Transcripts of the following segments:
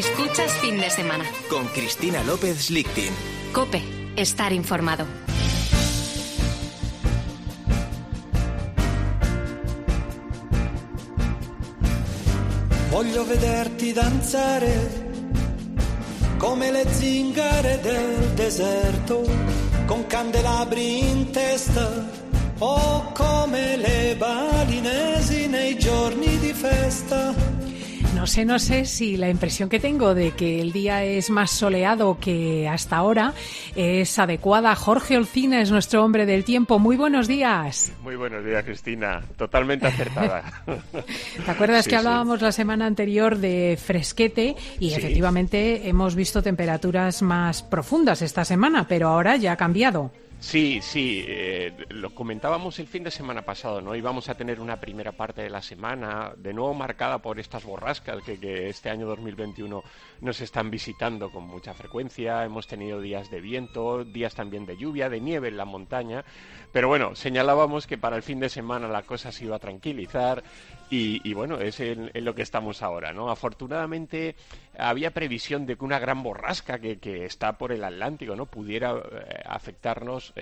Escuchas Fin de Semana. Con Cristina López Lichting. COPE. Estar informado. Voglio vederti danzare come le zingare del deserto, con candelabri in testa o come le balinesi nei giorni di festa. No sé si la impresión que tengo de que el día es más soleado que hasta ahora es adecuada. Jorge Olcina es nuestro hombre del tiempo. Muy buenos días. Muy buenos días, Cristina. Totalmente acertada. ¿Te acuerdas que hablábamos la semana anterior de fresquete? Y efectivamente hemos visto temperaturas más profundas esta semana, pero ahora ya ha cambiado. Sí, lo comentábamos el fin de semana pasado, ¿no? Íbamos a tener una primera parte de la semana de nuevo marcada por estas borrascas que este año 2021 nos están visitando con mucha frecuencia. Hemos tenido días de viento, días también de lluvia, de nieve en la montaña. Pero bueno, señalábamos que para el fin de semana la cosa se iba a tranquilizar y bueno, es en lo que estamos ahora, ¿no? Afortunadamente había previsión de que una gran borrasca que está por el Atlántico, ¿no?, pudiera afectarnos.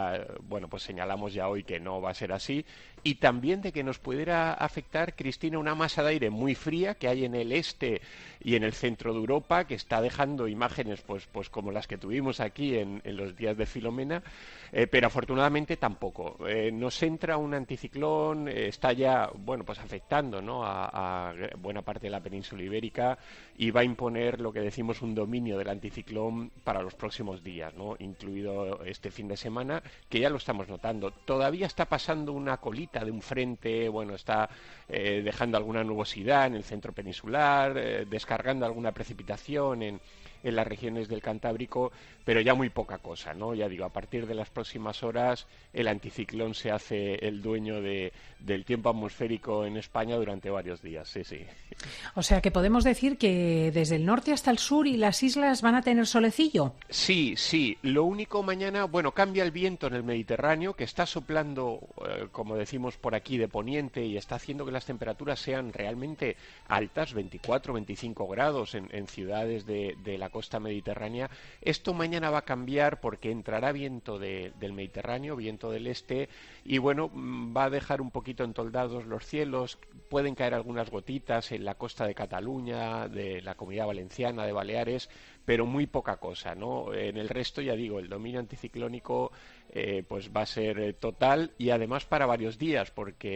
Pues señalamos ya hoy que no va a ser así. Y también de que nos pudiera afectar, Cristina, una masa de aire muy fría que hay en el este y en el centro de Europa, que está dejando imágenes pues como las que tuvimos aquí en los días de Filomena, pero afortunadamente tampoco. Nos entra un anticiclón, está ya pues afectando, ¿no?, a buena parte de la península ibérica, y va a imponer lo que decimos un dominio del anticiclón para los próximos días, ¿no?, incluido este fin de semana, que ya lo estamos notando. Todavía está pasando una colita de un frente, está dejando alguna nubosidad en el centro peninsular, descargando alguna precipitación en las regiones del Cantábrico, pero ya muy poca cosa, ¿no? Ya digo, a partir de las próximas horas el anticiclón se hace el dueño del tiempo atmosférico en España durante varios días, sí. O sea que podemos decir que desde el norte hasta el sur y las islas van a tener solecillo. Sí. Lo único mañana, cambia el viento en el Mediterráneo, que está soplando, como decimos por aquí, de poniente, y está haciendo que las temperaturas sean realmente altas, 24, 25 grados en ciudades de la costa mediterránea. Esto mañana va a cambiar porque entrará viento del Mediterráneo, viento del este, y va a dejar un poquito entoldados los cielos. Pueden caer algunas gotitas en la costa de Cataluña, de la Comunidad Valenciana, de Baleares, pero muy poca cosa, ¿no? En el resto, ya digo, el dominio anticiclónico va a ser total, y además para varios días,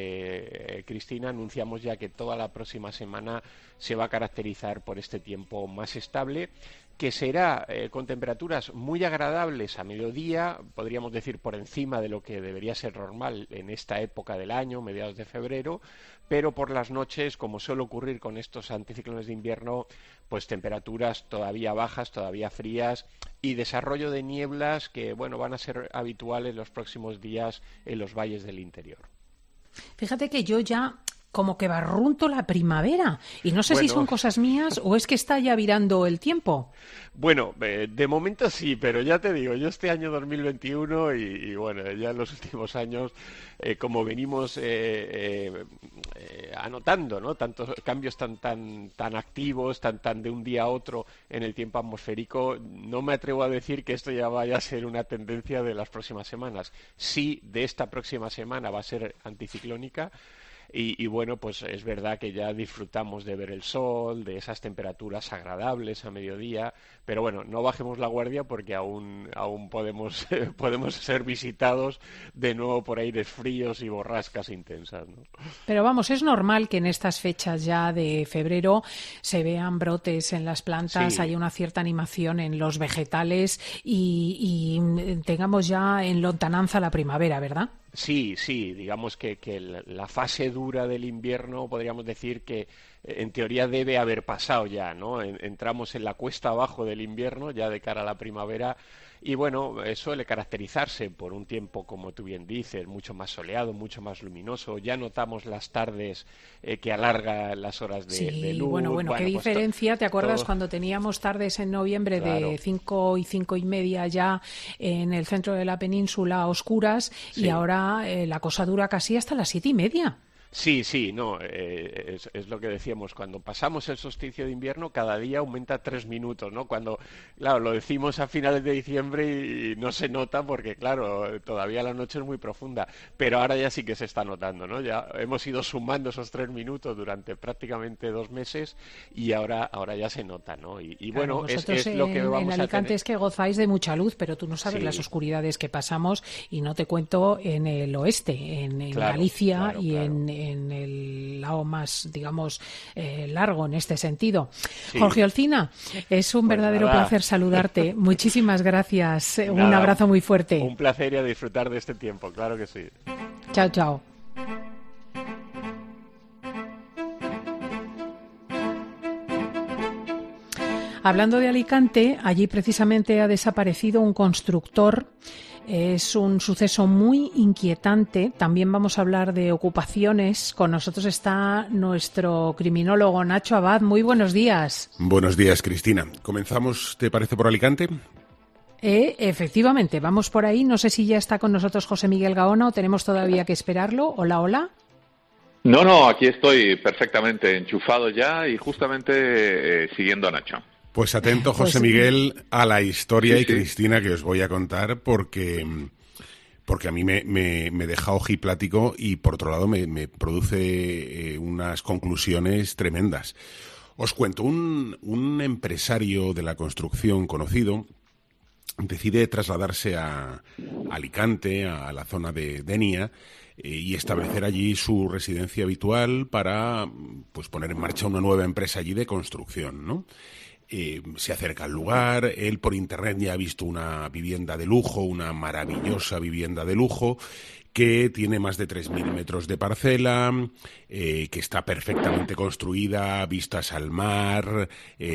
porque Cristina, anunciamos ya que toda la próxima semana se va a caracterizar por este tiempo más estable, que será con temperaturas muy agradables a mediodía, podríamos decir por encima de lo que debería ser normal en esta época del año, mediados de febrero, pero por las noches, como suele ocurrir con estos anticiclones de invierno, pues temperaturas todavía bajas, todavía frías, y desarrollo de nieblas que van a ser habituales los próximos días en los valles del interior. Fíjate que yo ya como que barrunto la primavera, y no sé si son cosas mías o es que está ya virando el tiempo. De momento sí, pero ya te digo, yo este año 2021 y ya en los últimos años, como venimos anotando, ¿no?, tantos cambios tan activos, tan de un día a otro en el tiempo atmosférico, no me atrevo a decir que esto ya vaya a ser una tendencia de las próximas semanas. Sí, de esta próxima semana va a ser anticiclónica. Y es verdad que ya disfrutamos de ver el sol, de esas temperaturas agradables a mediodía, pero no bajemos la guardia porque aún podemos ser visitados de nuevo por aires fríos y borrascas intensas, ¿no? Pero es normal que en estas fechas ya de febrero se vean brotes en las plantas, haya una cierta animación en los vegetales y tengamos ya en lontananza la primavera, ¿verdad? Sí, digamos que la fase dura del invierno podríamos decir que en teoría debe haber pasado ya, ¿no? Entramos en la cuesta abajo del invierno ya de cara a la primavera, y suele caracterizarse por un tiempo, como tú bien dices, mucho más soleado, mucho más luminoso. Ya notamos las tardes que alarga las horas de luz. Qué diferencia. ¿Te acuerdas cuando teníamos tardes en noviembre de 5 y 5 y media ya en el centro de la península oscuras, y ahora la cosa dura casi hasta las 7 y media? Sí, no, es lo que decíamos, cuando pasamos el solsticio de invierno cada día aumenta 3 minutos, ¿no? Cuando, claro, lo decimos a finales de diciembre y no se nota porque, claro, todavía la noche es muy profunda, pero ahora ya sí que se está notando, ¿no? Ya hemos ido sumando esos 3 minutos durante prácticamente 2 meses y ahora ya se nota, ¿no? Y claro, bueno, es lo que vamos en Alicante a tener. es que gozáis de mucha luz, pero tú no sabes Sí. las oscuridades que pasamos y no te cuento en el oeste, en Claro, Galicia claro, y claro. en el lado más, digamos, largo en este sentido. Sí. Jorge Olcina, es un Pues verdadero nada. placer saludarte. Muchísimas gracias. Un Nada, abrazo muy fuerte. Un placer y a disfrutar de este tiempo, claro que sí. Chao, chao. Hablando de Alicante, allí precisamente ha desaparecido un constructor. Es un suceso muy inquietante. También vamos a hablar de ocupaciones. Con nosotros está nuestro criminólogo Nacho Abad. Muy buenos días. Buenos días, Cristina. ¿Comenzamos, te parece, por Alicante? Efectivamente, vamos por ahí. No sé si ya está con nosotros José Miguel Gaona o tenemos todavía que esperarlo. Hola, hola. No, aquí estoy perfectamente enchufado ya y justamente siguiendo a Nacho. Pues atento, José Pues, Miguel, a la historia sí, y Cristina que os voy a contar porque a mí me deja ojiplático y por otro lado me produce unas conclusiones tremendas. Os cuento, un empresario de la construcción conocido decide trasladarse a Alicante, a la zona de Denia, y establecer allí su residencia habitual para pues poner en marcha una nueva empresa allí de construcción, ¿no? Se acerca al lugar, él por internet ya ha visto una vivienda de lujo, una maravillosa vivienda de lujo, que tiene más de 3.000 metros de parcela, que está perfectamente construida, vistas al mar,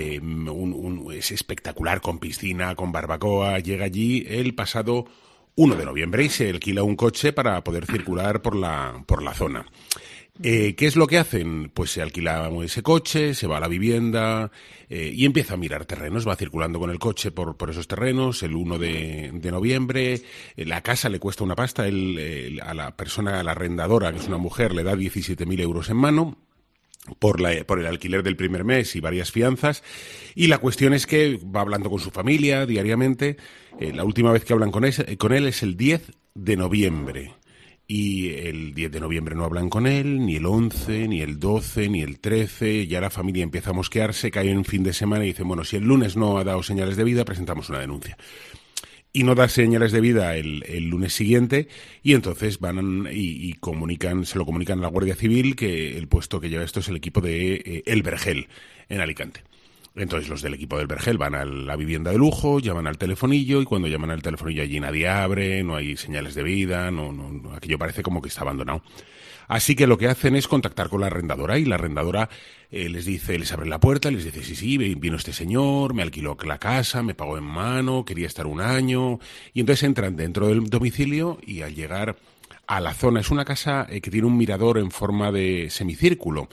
es espectacular, con piscina, con barbacoa. Llega allí el pasado 1 de noviembre y se alquila un coche para poder circular por la zona. ¿Qué es lo que hacen? Pues se alquila ese coche, se va a la vivienda y empieza a mirar terrenos, va circulando con el coche por esos terrenos. El 1 de noviembre, la casa le cuesta una pasta, a la persona, a la arrendadora, que es una mujer, le da 17.000 euros en mano por el alquiler del primer mes y varias fianzas, y la cuestión es que va hablando con su familia diariamente. La última vez que hablan con él es el 10 de noviembre. Y el 10 de noviembre no hablan con él, ni el 11, ni el 12, ni el 13, ya la familia empieza a mosquearse, cae en fin de semana y dicen, bueno, si el lunes no ha dado señales de vida, presentamos una denuncia. Y no da señales de vida el lunes siguiente, y entonces van y se lo comunican a la Guardia Civil, que el puesto que lleva esto es el equipo de El Vergel, en Alicante. Entonces los del equipo del Vergel van a la vivienda de lujo, llaman al telefonillo y cuando llaman al telefonillo allí nadie abre, no hay señales de vida, no, aquello parece como que está abandonado. Así que lo que hacen es contactar con la arrendadora y la arrendadora les abre la puerta, les dice, sí, vino este señor, me alquiló la casa, me pagó en mano, quería estar 1 año, y entonces entran dentro del domicilio y al llegar a la zona, es una casa que tiene un mirador en forma de semicírculo,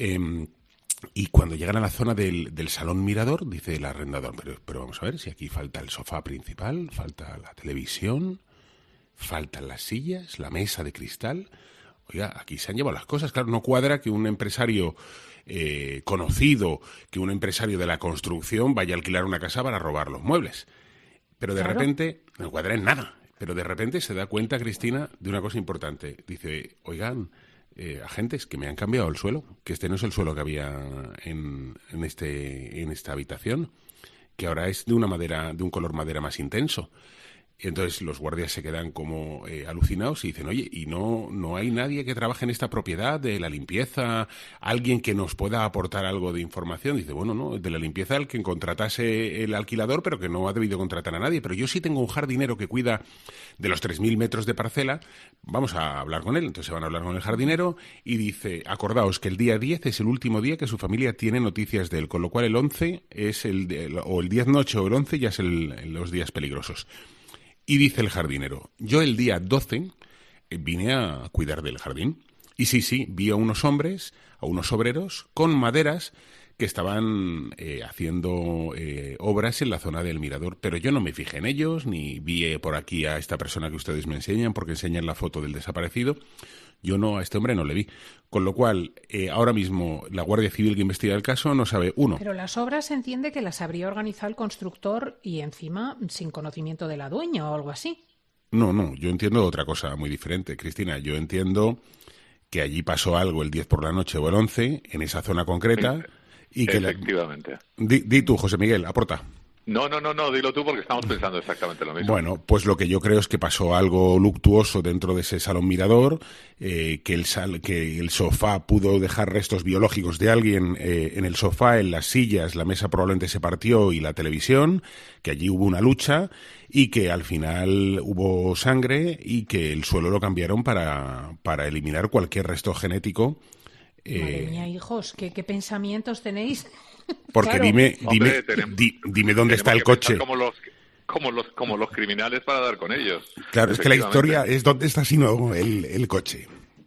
y cuando llegan a la zona del salón mirador, dice el arrendador, pero vamos a ver, si aquí falta el sofá principal, falta la televisión, faltan las sillas, la mesa de cristal. Oiga, aquí se han llevado las cosas. Claro, no cuadra que un empresario conocido, que un empresario de la construcción vaya a alquilar una casa para robar los muebles. Pero de repente, no cuadra en nada, pero de repente se da cuenta, Cristina, de una cosa importante. Dice, oigan, agentes, que me han cambiado el suelo, que este no es el suelo que había en esta habitación, que ahora es de un color madera más intenso. Y entonces los guardias se quedan como alucinados y dicen, oye, ¿y no hay nadie que trabaje en esta propiedad de la limpieza? ¿Alguien que nos pueda aportar algo de información? Dice, bueno, no, de la limpieza el que contratase el alquilador, pero que no ha debido contratar a nadie. Pero yo sí tengo un jardinero que cuida de los 3.000 metros de parcela, vamos a hablar con él. Entonces se van a hablar con el jardinero y dice, acordaos que el día 10 es el último día que su familia tiene noticias de él, con lo cual el 11 es o el 10 noche o el 11 ya es los días peligrosos. Y dice el jardinero, yo el día 12 vine a cuidar del jardín. Y sí, vi a unos hombres, a unos obreros, con maderas que estaban haciendo obras en la zona del mirador. Pero yo no me fijé en ellos, ni vi por aquí a esta persona que ustedes me enseñan, porque enseñan la foto del desaparecido. Yo no, a este hombre no le vi. Con lo cual, ahora mismo, la Guardia Civil que investiga el caso no sabe, uno. Pero las obras se entiende que las habría organizado el constructor y encima sin conocimiento de la dueña o algo así. No, yo entiendo otra cosa muy diferente, Cristina. Yo entiendo que allí pasó algo el 10 por la noche o el 11, en esa zona concreta. Y que efectivamente. Di tú, José Miguel, aporta. No, dilo tú porque estamos pensando exactamente lo mismo. Bueno, pues lo que yo creo es que pasó algo luctuoso dentro de ese salón mirador, que el sofá pudo dejar restos biológicos de alguien en el sofá, en las sillas, la mesa probablemente se partió y la televisión, que allí hubo una lucha y que al final hubo sangre y que el suelo lo cambiaron para eliminar cualquier resto genético. Madre mía, hijos, ¿qué pensamientos tenéis? Porque claro. dime dónde está el coche. Como los criminales para dar con ellos. Claro, es que la historia es dónde está sino el coche.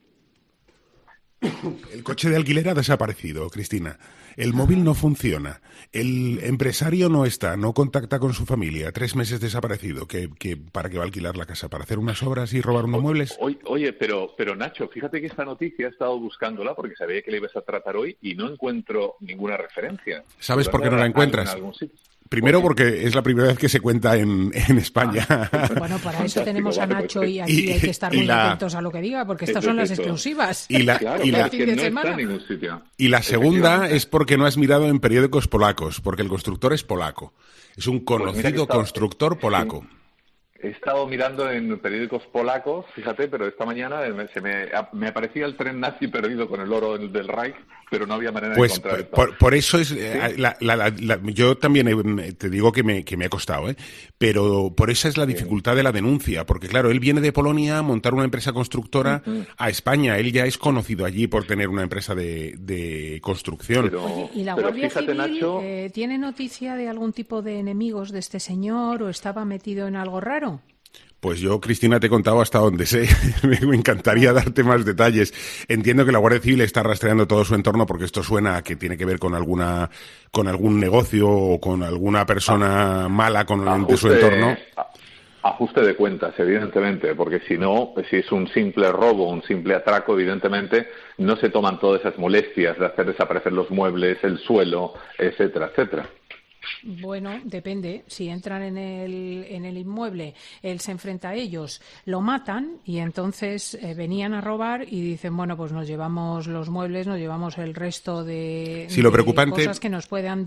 El coche de alquiler ha desaparecido, Cristina. El móvil no funciona. El empresario no está, no contacta con su familia. 3 meses desaparecido. ¿Para qué va a alquilar la casa? ¿Para hacer unas obras y robar unos muebles? Oye, pero Nacho, fíjate que esta noticia he estado buscándola porque sabía que la ibas a tratar hoy y no encuentro ninguna referencia. ¿Sabes por qué no la encuentras? Primero porque es la primera vez que se cuenta en España. Bueno, para eso tenemos a Nacho y aquí hay que estar muy atentos a lo que diga, porque estas son las exclusivas. Y la segunda es porque no has mirado en periódicos polacos, porque el constructor es polaco. Es un conocido constructor polaco. He estado mirando en periódicos polacos, fíjate, pero esta mañana me aparecía el tren nazi perdido con el oro del Reich, pero no había manera de encontrar esto. Por eso es... yo también te digo que me ha costado, pero por esa es la dificultad de la denuncia, porque claro, él viene de Polonia a montar una empresa constructora a España. Él ya es conocido allí por tener una empresa de construcción. Oye, ¿y la Guardia Civil Nacho, tiene noticia de algún tipo de enemigos de este señor o estaba metido en algo raro? Pues yo, Cristina, te he contado hasta donde sé. Me encantaría darte más detalles. Entiendo que la Guardia Civil está rastreando todo su entorno porque esto suena a que tiene que ver con algún negocio o con alguna persona mala de su entorno. Ajuste de cuentas, evidentemente, porque si es un simple robo, un simple atraco, evidentemente no se toman todas esas molestias de hacer desaparecer los muebles, el suelo, etcétera, etcétera. Bueno, depende. Si entran en el inmueble, él se enfrenta a ellos, lo matan y entonces venían a robar y dicen, bueno, pues nos llevamos los muebles, nos llevamos el resto de cosas que nos puedan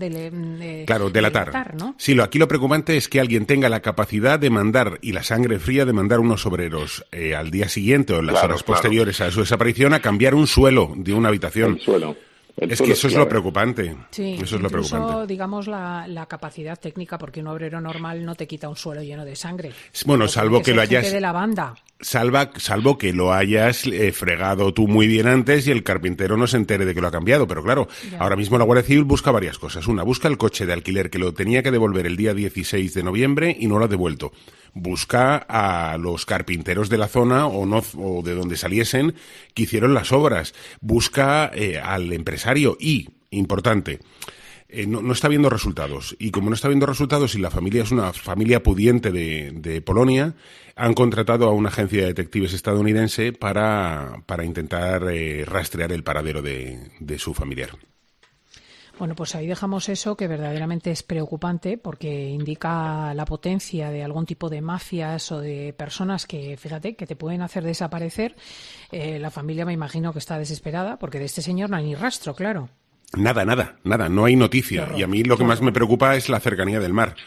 delatar, ¿no? Sí, aquí lo preocupante es que alguien tenga la capacidad de mandar, y la sangre fría de mandar unos obreros al día siguiente o en las horas posteriores a su desaparición a cambiar un suelo de una habitación. El suelo. Es que eso es lo preocupante. Sí, eso es lo preocupante. Digamos, la capacidad técnica, porque un obrero normal no te quita un suelo lleno de sangre. Bueno, salvo que lo hayas... de la banda. Salvo que lo hayas fregado tú muy bien antes y el carpintero no se entere de que lo ha cambiado. Pero claro, ahora mismo la Guardia Civil busca varias cosas. Una, busca el coche de alquiler que lo tenía que devolver el día 16 de noviembre y no lo ha devuelto. Busca a los carpinteros de la zona o de donde saliesen que hicieron las obras. Busca al empresario y, importante, no está viendo resultados. Y como no está viendo resultados y la familia es una familia pudiente de Polonia, han contratado a una agencia de detectives estadounidense para intentar rastrear el paradero de su familiar. Bueno, pues ahí dejamos eso, que verdaderamente es preocupante porque indica la potencia de algún tipo de mafias o de personas que, fíjate, que te pueden hacer desaparecer. La familia me imagino que está desesperada porque de este señor no hay ni rastro, claro. Nada, no hay noticia. Y a mí lo que más me preocupa es la cercanía del mar.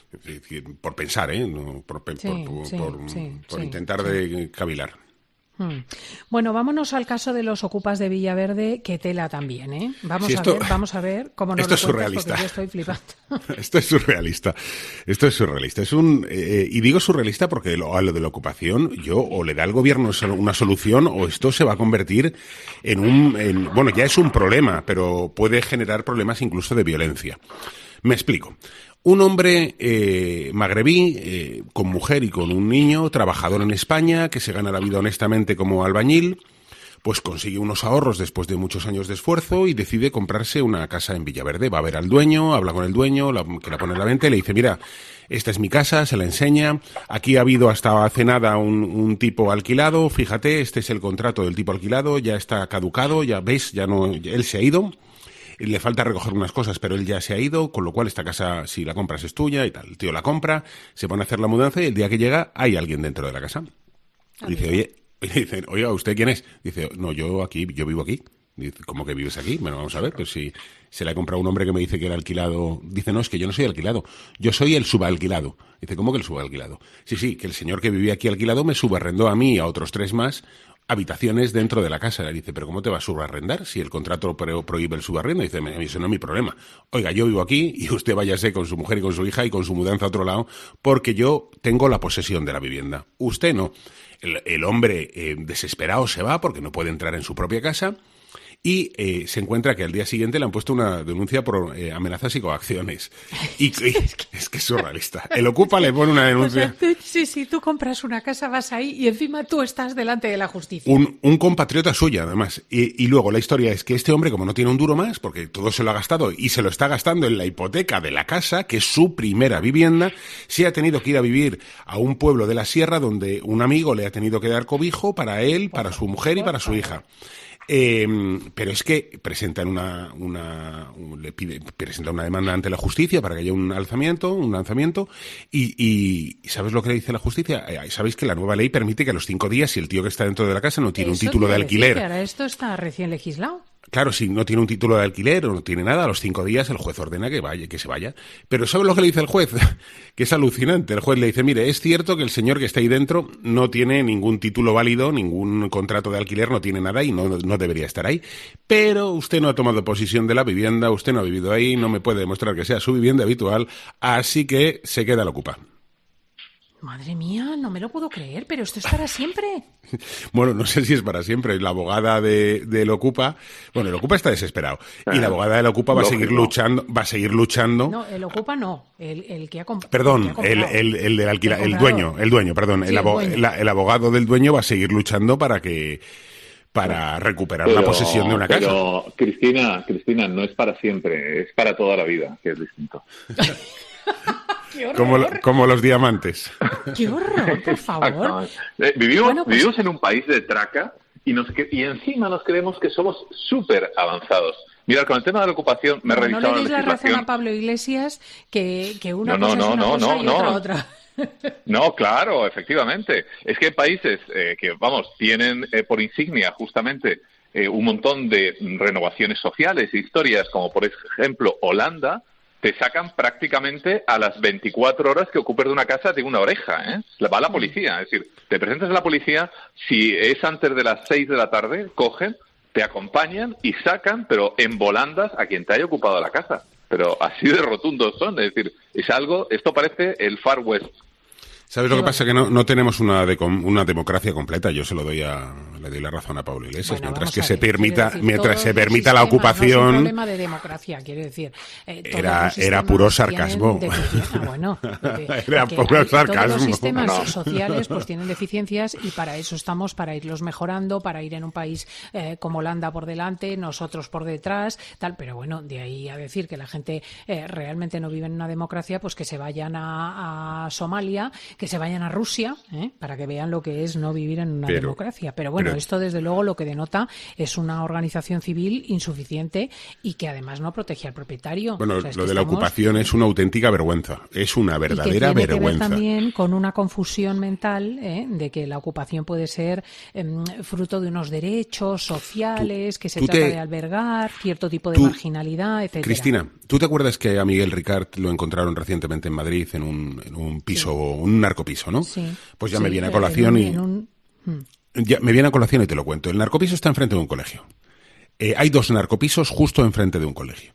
Por pensar, no, por intentar de cavilar. Bueno, vámonos al caso de los ocupas de Villaverde, que tela también, ¿eh? Vamos a ver cómo nos lo cuentas, surrealista. Porque yo estoy flipando. Esto es surrealista. Es y digo surrealista porque a lo de la ocupación, o le da al gobierno una solución o esto se va a convertir bueno, ya es un problema, pero puede generar problemas incluso de violencia. Me explico. Un hombre magrebí, con mujer y con un niño, trabajador en España, que se gana la vida honestamente como albañil, pues consigue unos ahorros después de muchos años de esfuerzo y decide comprarse una casa en Villaverde. Va a ver al dueño, habla con el dueño, que la pone en la venta y le dice, mira, esta es mi casa, se la enseña. Aquí ha habido hasta hace nada un tipo alquilado, fíjate, este es el contrato del tipo alquilado, ya está caducado, ya ves, ya no, él se ha ido. Le falta recoger unas cosas, pero él ya se ha ido, con lo cual esta casa, si la compras, es tuya y tal. El tío la compra, se pone a hacer la mudanza y el día que llega hay alguien dentro de la casa. Y dice, oiga, ¿usted quién es? Dice, no, yo vivo aquí. Dice, ¿cómo que vives aquí? Bueno, vamos a ver, pues si se la ha comprado un hombre que me dice que era alquilado. Dice, no, es que yo no soy alquilado, yo soy el subalquilado. Dice, ¿cómo que el subalquilado? Sí, que el señor que vivía aquí alquilado me subarrendó a mí y a otros 3 más habitaciones dentro de la casa. Le dice, ¿pero cómo te va a subarrendar si el contrato prohíbe el subarrendo? Dice, eso no es mi problema. Oiga, yo vivo aquí y usted váyase con su mujer y con su hija y con su mudanza a otro lado porque yo tengo la posesión de la vivienda. Usted no. El hombre desesperado se va porque no puede entrar en su propia casa y se encuentra que al día siguiente le han puesto una denuncia por amenazas y coacciones. Y es que es surrealista. El Ocupa le pone una denuncia. O sea, sí, tú compras una casa, vas ahí y encima tú estás delante de la justicia. Un compatriota suya, además. Y luego la historia es que este hombre, como no tiene un duro más, porque todo se lo ha gastado y se lo está gastando en la hipoteca de la casa, que es su primera vivienda, se ha tenido que ir a vivir a un pueblo de la sierra donde un amigo le ha tenido que dar cobijo para él, para su mujer y para su hija. Pero es que presentan una demanda ante la justicia para que haya un lanzamiento y ¿sabes lo que le dice la justicia? Sabéis que la nueva ley permite que a los 5 días, si el tío que está dentro de la casa no tiene un título de alquiler. Que ahora esto está recién legislado. Claro, si no tiene un título de alquiler o no tiene nada, a los 5 días el juez ordena que se vaya. Pero ¿sabes lo que le dice el juez? Que es alucinante. El juez le dice, mire, es cierto que el señor que está ahí dentro no tiene ningún título válido, ningún contrato de alquiler, no tiene nada y no debería estar ahí. Pero usted no ha tomado posesión de la vivienda, usted no ha vivido ahí, no me puede demostrar que sea su vivienda habitual, así que se queda al Ocupa. Madre mía, no me lo puedo creer, pero esto es para siempre. Bueno, no sé si es para siempre. La abogada del Ocupa, bueno, el Ocupa está desesperado y la abogada del Ocupa va a seguir luchando. No, el Ocupa no, el que ha comprado. Perdón, el del alquiler, el dueño, perdón, sí, el abogado del dueño va a seguir luchando para recuperar la posesión de una casa. Pero Cristina, no es para siempre, es para toda la vida, que es distinto. Como los diamantes. ¡Qué horror, por favor! Vivimos en un país de traca y encima nos creemos que somos súper avanzados. Mira, con el tema de la ocupación me he revisado la legislación. No le deis la razón a Pablo Iglesias que una cosa es una cosa y otra. No, claro, efectivamente. Es que hay países que, tienen por insignia justamente un montón de renovaciones sociales e historias, como por ejemplo Holanda. Te sacan prácticamente a las 24 horas que ocupes de una casa de una oreja, ¿eh? Va la policía, es decir, te presentas a la policía, si es antes de las 6 de la tarde, cogen, te acompañan y sacan, pero en volandas, a quien te haya ocupado la casa. Pero así de rotundos son, es decir, esto parece el Far West. ¿Sabes lo que pasa? Que no tenemos una democracia completa. Yo le doy la razón a Pablo Iglesias. Bueno, mientras se permita la ocupación. No es un problema de democracia, quiero decir. Era puro sarcasmo. Era puro sarcasmo. Todos los sistemas sociales pues tienen deficiencias y para eso estamos, para irlos mejorando, para ir en un país como Holanda por delante, nosotros por detrás, tal. Pero bueno, de ahí a decir que la gente realmente no vive en una democracia, pues que se vayan a Somalia, que se vayan a Rusia, para que vean lo que es no vivir en una democracia. Pero bueno, esto desde luego lo que denota es una organización civil insuficiente y que además no protege al propietario. Bueno, lo de la ocupación es una auténtica vergüenza, es una verdadera vergüenza. Que ver también con una confusión mental de que la ocupación puede ser fruto de unos derechos sociales, que se trata de albergar cierto tipo de marginalidad, etcétera. Cristina, ¿tú te acuerdas que a Miguel Ricard lo encontraron recientemente en Madrid en un piso, un narcopiso, ¿no? Sí. Pues ya me viene a colación me viene a colación y te lo cuento. El narcopiso está enfrente de un colegio. Hay 2 narcopisos justo enfrente de un colegio.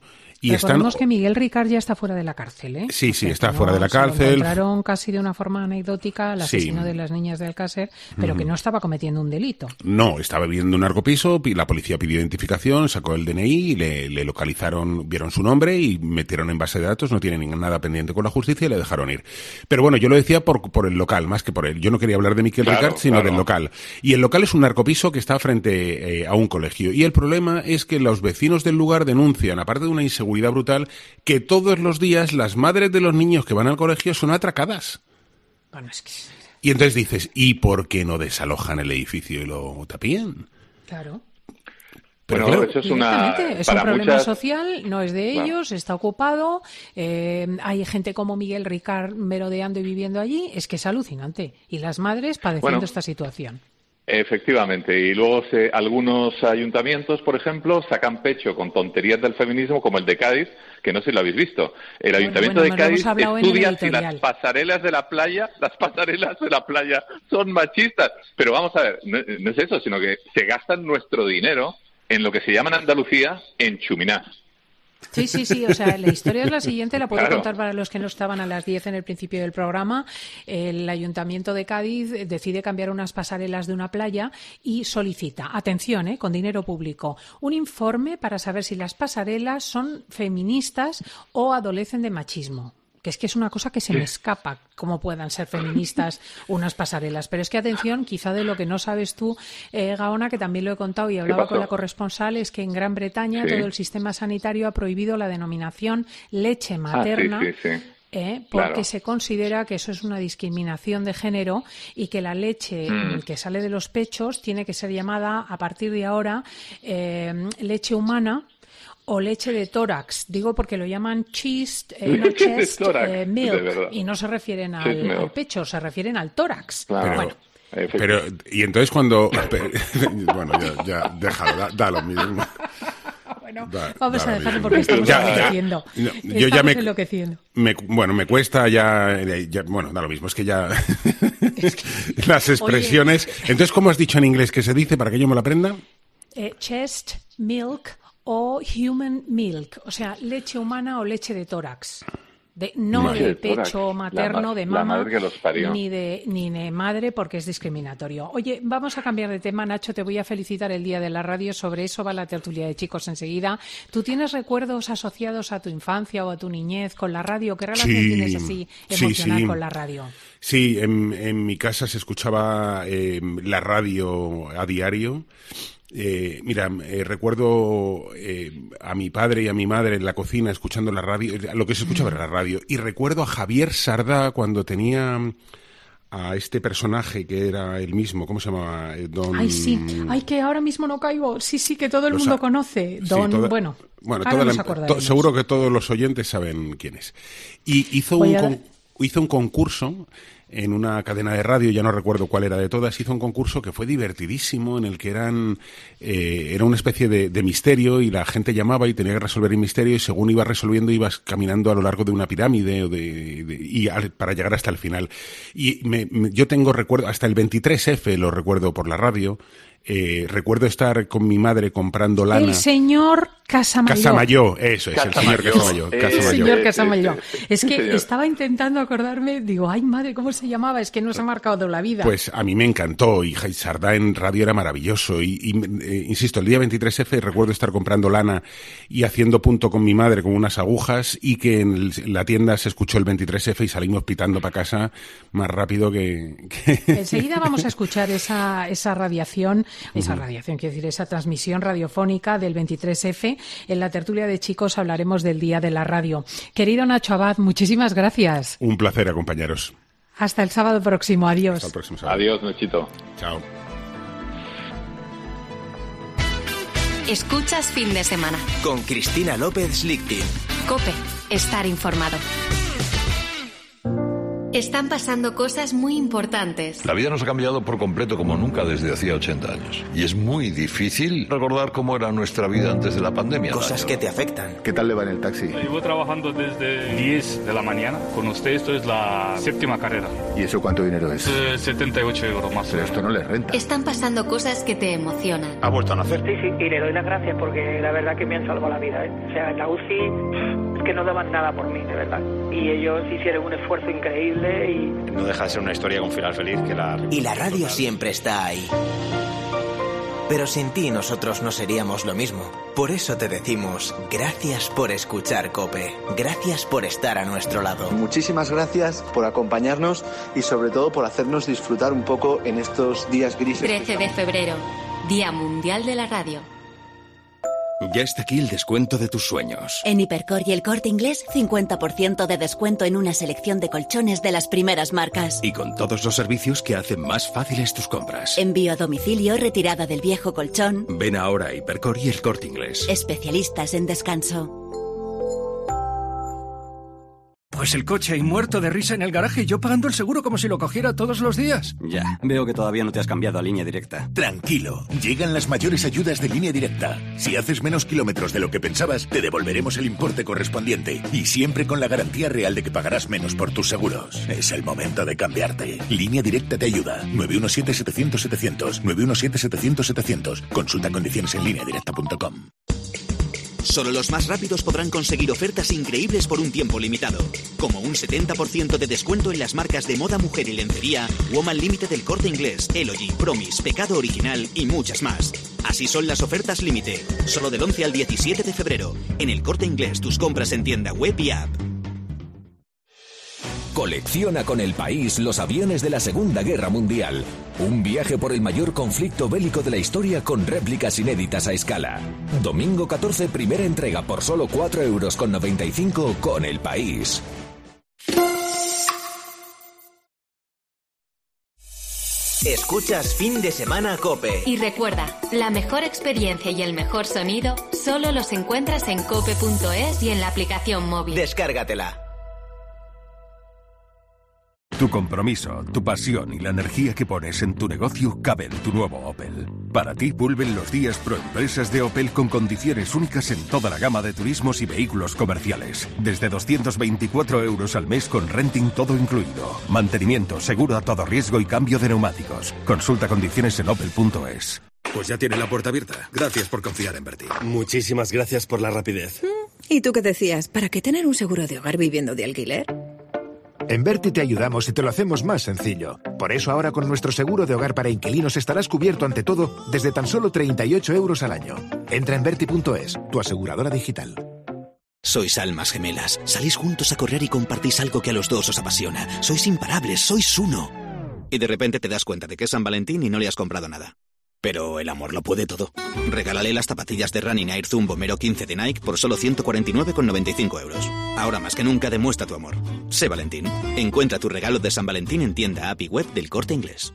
Y recordemos que Miguel Ricard ya está fuera de la cárcel, ¿eh? Sí, está fuera de la cárcel. Lo encontraron casi de una forma anecdótica al asesino de las niñas de Alcácer, pero que no estaba cometiendo un delito. No, estaba viviendo en un narcopiso, la policía pidió identificación, sacó el DNI, le localizaron, vieron su nombre y metieron en base de datos, no tienen nada pendiente con la justicia y le dejaron ir. Pero bueno, yo lo decía por el local, más que por él. Yo no quería hablar de Miguel Ricard, sino del local. Y el local es un narcopiso que está frente a un colegio. Y el problema es que los vecinos del lugar denuncian, aparte de una inseguridad brutal, que todos los días las madres de los niños que van al colegio son atracadas. Bueno, es que... Y entonces dices, ¿y por qué no desalojan el edificio y lo tapían? Claro. Pero bueno, claro, eso es un problema social, no es de ellos, está ocupado, hay gente como Miguel Ricard merodeando y viviendo allí, es que es alucinante. Y las madres padeciendo esta situación. Efectivamente, y luego algunos ayuntamientos, por ejemplo, sacan pecho con tonterías del feminismo, como el de Cádiz, que no sé si lo habéis visto. El ayuntamiento de Cádiz estudia si las pasarelas de la playa son machistas. Pero vamos a ver, no es eso, sino que se gastan nuestro dinero en lo que se llama en Andalucía enchuminar. Sí, o sea, la historia es la siguiente, la puedo contar para los que no estaban a las 10 en el principio del programa. El Ayuntamiento de Cádiz decide cambiar unas pasarelas de una playa y solicita, atención, con dinero público, un informe para saber si las pasarelas son feministas o adolecen de machismo. Que es una cosa que se me escapa, cómo puedan ser feministas unas pasarelas. Pero es que, atención, quizá de lo que no sabes tú, Gaona, que también lo he contado y hablaba con la corresponsal, es que en Gran Bretaña todo el sistema sanitario ha prohibido la denominación leche materna. Porque se considera que eso es una discriminación de género y que la leche que sale de los pechos tiene que ser llamada, a partir de ahora, leche humana, o leche de tórax, digo porque lo llaman chest milk, y no se refieren al pecho, se refieren al tórax. Claro. Pero y entonces cuando bueno, ya déjalo, da lo mismo. Bueno, vamos a dejarlo porque estamos enloqueciendo. Yo ya enloqueciendo. Me cuesta ya, bueno, da lo mismo, es que ya las expresiones. Oye. Entonces, ¿cómo has dicho en inglés que se dice para que yo me lo aprenda? Chest milk o human milk, o sea, leche humana o leche de tórax. No de pecho materno, de mama, ni de madre, porque es discriminatorio. Oye, vamos a cambiar de tema, Nacho, te voy a felicitar el Día de la Radio, sobre eso va la tertulia de chicos enseguida. ¿Tú tienes recuerdos asociados a tu infancia o a tu niñez con la radio? ¿Qué relación tienes así emocional con la radio? Sí, en mi casa se escuchaba la radio a diario. Recuerdo a mi padre y a mi madre en la cocina escuchando la radio, lo que se escuchaba era la radio, y recuerdo a Javier Sardá cuando tenía a este personaje que era el mismo, ¿cómo se llamaba? Ay, sí, que ahora mismo no caigo, sí, que todo el mundo conoce, seguro que todos los oyentes saben quién es. Y hizo un concurso en una cadena de radio, ya no recuerdo cuál era de todas, hizo un concurso que fue divertidísimo, en el que era una especie de misterio, y la gente llamaba y tenía que resolver el misterio, y según ibas resolviendo ibas caminando a lo largo de una pirámide para llegar hasta el final. Y yo tengo recuerdo, hasta el 23F lo recuerdo por la radio. Recuerdo estar con mi madre comprando lana. El señor Casamayó. Eso es, el señor Casamayó. El señor Casamayó. Es que estaba intentando acordarme, digo, ay madre, ¿cómo se llamaba? Es que no se ha marcado la vida. Pues a mí me encantó, y Sardá en radio era maravilloso. Insisto, el día 23F recuerdo estar comprando lana y haciendo punto con mi madre con unas agujas, y que en la tienda se escuchó el 23F y salimos pitando para casa más rápido que... Enseguida vamos a escuchar esa radiación. Quiero decir, esa transmisión radiofónica del 23F. En la tertulia de chicos hablaremos del Día de la Radio. Querido Nacho Abad, muchísimas gracias. Un placer acompañaros. Hasta el sábado próximo. Adiós. Hasta el próximo sábado. Adiós, Nachito. Chao. Escuchas Fin de Semana. Con Cristina López Lichtin. COPE. Estar informado. Están pasando cosas muy importantes. La vida nos ha cambiado por completo como nunca desde hacía 80 años. Y es muy difícil recordar cómo era nuestra vida antes de la pandemia. Cosas que te afectan. ¿Qué tal le va en el taxi? Llevo trabajando desde 10 de la mañana. Con usted esto es la 7ª carrera. ¿Y eso cuánto dinero es? 78 euros más. Pero esto no le renta. Están pasando cosas que te emocionan. ¿Ha vuelto a nacer? Sí, y le doy las gracias porque la verdad que me han salvado la vida, ¿eh? O sea, en la UCI es que no daban nada por mí, de verdad. Y ellos hicieron un esfuerzo increíble y... No deja de ser una historia con final feliz que la... Y la radio siempre está ahí. Pero sin ti nosotros no seríamos lo mismo. Por eso te decimos, gracias por escuchar COPE. Gracias por estar a nuestro lado. Muchísimas gracias por acompañarnos y sobre todo por hacernos disfrutar un poco en estos días grises. 13 de febrero, Día Mundial de la Radio. Ya está aquí el descuento de tus sueños. En Hipercor y El Corte Inglés, 50% de descuento en una selección de colchones de las primeras marcas. Y con todos los servicios que hacen más fáciles tus compras. Envío a domicilio, retirada del viejo colchón. Ven ahora a Hipercor y El Corte Inglés. Especialistas en descanso. Pues el coche ahí muerto de risa en el garaje y yo pagando el seguro como si lo cogiera todos los días. Ya, veo que todavía no te has cambiado a Línea Directa. Tranquilo, llegan las mayores ayudas de Línea Directa. Si haces menos kilómetros de lo que pensabas, te devolveremos el importe correspondiente. Y siempre con la garantía real de que pagarás menos por tus seguros. Es el momento de cambiarte. Línea Directa te ayuda. 917-700-700. 917-700-700. Consulta condiciones en lineadirecta.com. Solo los más rápidos podrán conseguir ofertas increíbles por un tiempo limitado, como un 70% de descuento en las marcas de moda, mujer y lencería, Woman Limited del Corte Inglés, Elogy, Promise, Pecado Original y muchas más. Así son las ofertas límite, solo del 11 al 17 de febrero. En el Corte Inglés, tus compras en tienda web y app. Colecciona con El País los aviones de la Segunda Guerra Mundial. Un viaje por el mayor conflicto bélico de la historia con réplicas inéditas a escala. Domingo 14, primera entrega por solo 4,95 € con El País. Escuchas Fin de Semana COPE. Y recuerda, la mejor experiencia y el mejor sonido solo los encuentras en cope.es y en la aplicación móvil. Descárgatela. Tu compromiso, tu pasión y la energía que pones en tu negocio cabe en tu nuevo Opel. Para ti vuelven los días Proempresas de Opel con condiciones únicas en toda la gama de turismos y vehículos comerciales. Desde 224 € al mes con renting todo incluido. Mantenimiento, seguro a todo riesgo y cambio de neumáticos. Consulta condiciones en opel.es. Pues ya tiene la puerta abierta. Gracias por confiar en Berti. Muchísimas gracias por la rapidez. ¿Y tú qué decías? ¿Para qué tener un seguro de hogar viviendo de alquiler? En Berti te ayudamos y te lo hacemos más sencillo. Por eso ahora con nuestro seguro de hogar para inquilinos estarás cubierto ante todo desde tan solo 38 € al año. Entra en Berti.es, tu aseguradora digital. Sois almas gemelas. Salís juntos a correr y compartís algo que a los dos os apasiona. Sois imparables, sois uno. Y de repente te das cuenta de que es San Valentín y no le has comprado nada. Pero el amor lo puede todo. Regálale las zapatillas de Running Air Zoom Vomero 15 de Nike por solo 149,95 €. Ahora más que nunca demuestra tu amor. Sé Valentín. Encuentra tu regalo de San Valentín en tienda, app y web del Corte Inglés.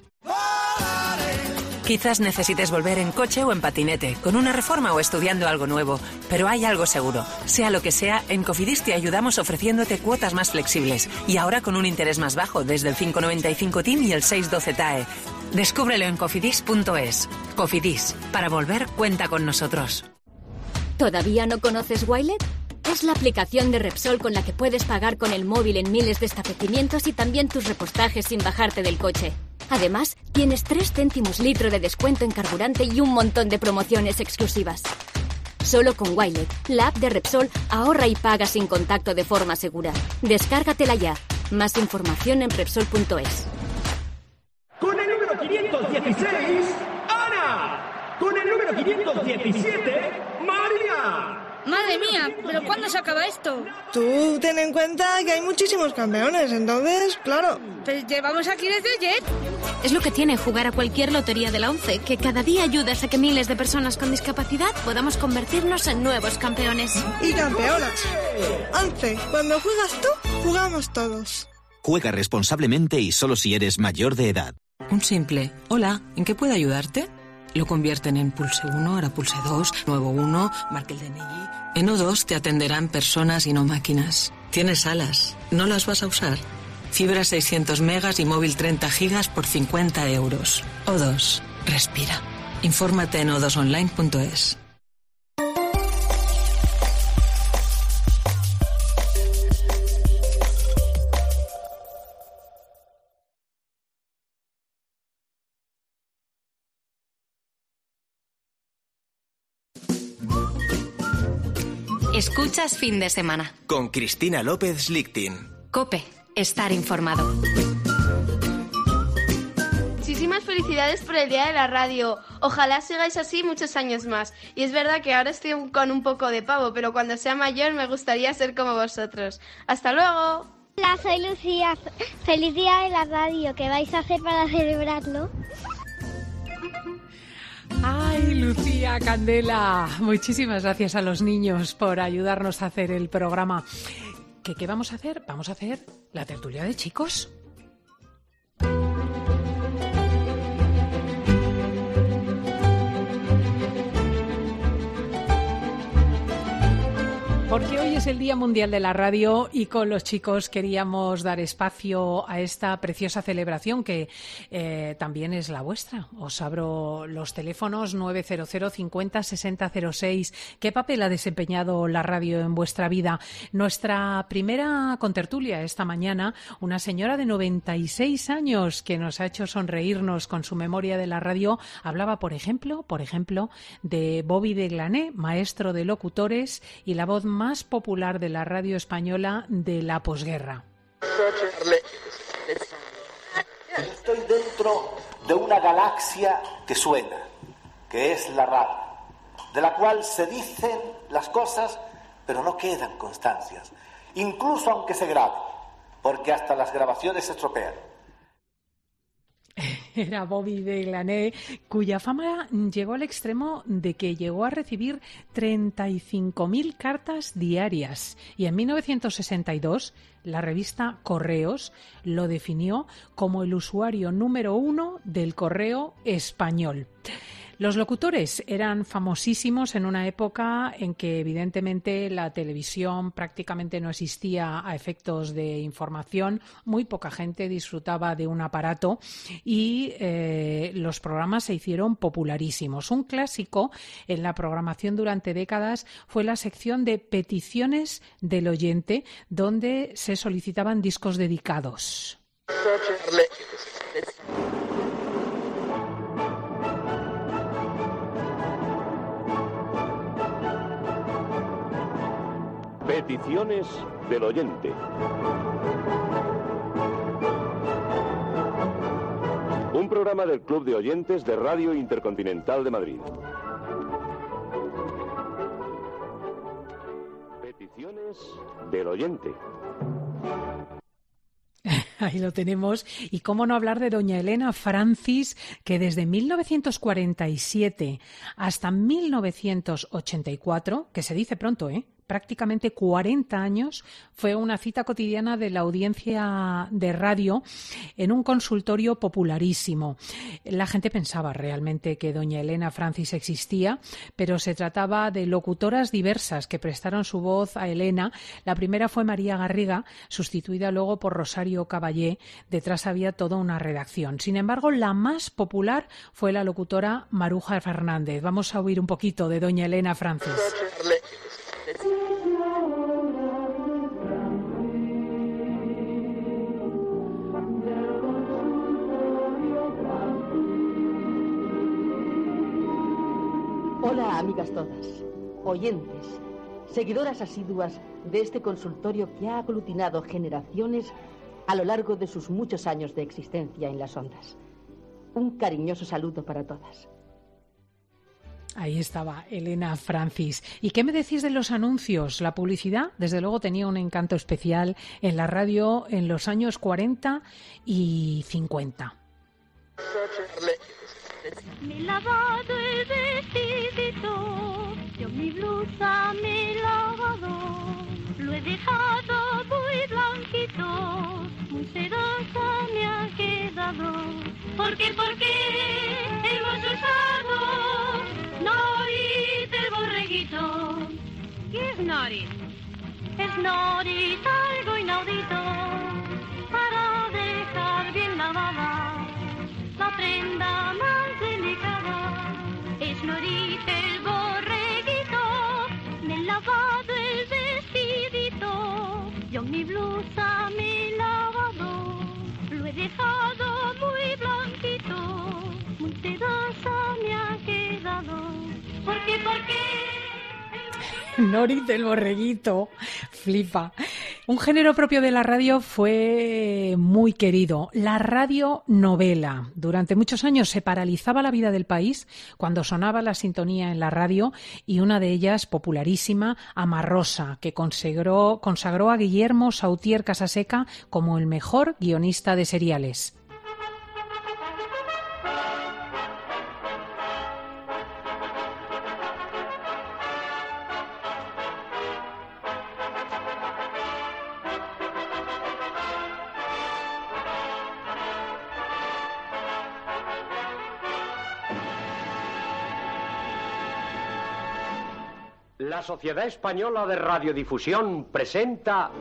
Quizás necesites volver en coche o en patinete, con una reforma o estudiando algo nuevo. Pero hay algo seguro. Sea lo que sea, en Cofidis te ayudamos ofreciéndote cuotas más flexibles. Y ahora con un interés más bajo, desde el 5,95 TIN y el 6,12 TAE. Descúbrelo en cofidis.es. Cofidis. Para volver, cuenta con nosotros. ¿Todavía no conoces Wilet? Es la aplicación de Repsol con la que puedes pagar con el móvil en miles de establecimientos y también tus repostajes sin bajarte del coche. Además, tienes 3 céntimos litro de descuento en carburante y un montón de promociones exclusivas. Solo con Wilet, la app de Repsol, ahorra y paga sin contacto de forma segura. Descárgatela ya. Más información en Repsol.es. Con el número 516, Ana. Con el número 517, María. Madre mía, ¿pero cuándo se acaba esto? Tú ten en cuenta que hay muchísimos campeones, entonces, claro. Pero llevamos aquí desde ayer. Es lo que tiene jugar a cualquier lotería de la ONCE, que cada día ayudas a que miles de personas con discapacidad podamos convertirnos en nuevos campeones. Y campeonas. ONCE, cuando juegas tú, jugamos todos. Juega responsablemente y solo si eres mayor de edad. Un simple hola, ¿en qué puedo ayudarte? Lo convierten en pulse 1, ahora pulse 2, nuevo 1, marque el DNI. En O2 te atenderán personas y no máquinas. Tienes alas, ¿no las vas a usar? Fibra 600 megas y móvil 30 gigas por 50 euros. O2. Respira. Infórmate en o2online.es. Escuchas Fin de Semana. Con Cristina López Lichtin. COPE. Estar informado. Muchísimas felicidades por el Día de la Radio. Ojalá sigáis así muchos años más. Y es verdad que ahora estoy con un poco de pavo, pero cuando sea mayor me gustaría ser como vosotros. ¡Hasta luego! Hola, soy Lucía. Feliz Día de la Radio. ¿Qué vais a hacer para celebrarlo? ¡Ay, Lucía, Candela! Muchísimas gracias a los niños por ayudarnos a hacer el programa. ¿Qué vamos a hacer? Vamos a hacer la tertulia de chicos. Porque hoy es el Día Mundial de la Radio y con los chicos queríamos dar espacio a esta preciosa celebración que también es la vuestra. Os abro los teléfonos 900 50 60 06. ¿Qué papel ha desempeñado la radio en vuestra vida? Nuestra primera contertulia esta mañana, una señora de 96 años que nos ha hecho sonreírnos con su memoria de la radio, hablaba, por ejemplo, de Bobby de Glané, maestro de locutores y la voz más popular de la radio española de la posguerra. Estoy dentro de una galaxia que suena, que es la radio, de la cual se dicen las cosas, pero no quedan constancias, incluso aunque se grabe, porque hasta las grabaciones se estropean. Era Bobby de Glané, cuya fama llegó al extremo de que llegó a recibir 35.000 cartas diarias. Y en 1962, la revista Correos lo definió como el usuario número 1 del correo español. Los locutores eran famosísimos en una época en que evidentemente la televisión prácticamente no existía a efectos de información, muy poca gente disfrutaba de un aparato y los programas se hicieron popularísimos. Un clásico en la programación durante décadas fue la sección de peticiones del oyente, donde se solicitaban discos dedicados. Peticiones del oyente. Un programa del Club de Oyentes de Radio Intercontinental de Madrid. Peticiones del oyente. Ahí lo tenemos. Y cómo no hablar de doña Elena Francis, que desde 1947 hasta 1984, que se dice pronto, prácticamente 40 años, fue una cita cotidiana de la audiencia de radio en un consultorio popularísimo. La gente pensaba realmente que doña Elena Francis existía, pero se trataba de locutoras diversas que prestaron su voz a Elena. La primera fue María Garriga, sustituida luego por Rosario Caballé. Detrás había toda una redacción. Sin embargo, la más popular fue la locutora Maruja Fernández. Vamos a oír un poquito de doña Elena Francis. Hola, amigas todas, oyentes, seguidoras asiduas de este consultorio que ha aglutinado generaciones a lo largo de sus muchos años de existencia en las ondas. Un cariñoso saludo para todas. Ahí estaba Elena Francis. ¿Y qué me decís de los anuncios? La publicidad, desde luego, tenía un encanto especial en la radio en los años 40 y 50. Me he lavado el vestidito, yo mi blusa me he lavado, lo he dejado muy blanquito, muy sedosa me ha quedado. ¿Por qué hemos usado nariz del borreguito? ¿Qué es nariz? Es nariz algo inaudito para Nori del borreguito. Flipa. Un género propio de la radio fue muy querido, la radionovela. Durante muchos años se paralizaba la vida del país cuando sonaba la sintonía en la radio, y una de ellas, popularísima, Amarrosa, que consagró a Guillermo Sautier Casaseca como el mejor guionista de seriales. La Sociedad Española de Radiodifusión presenta...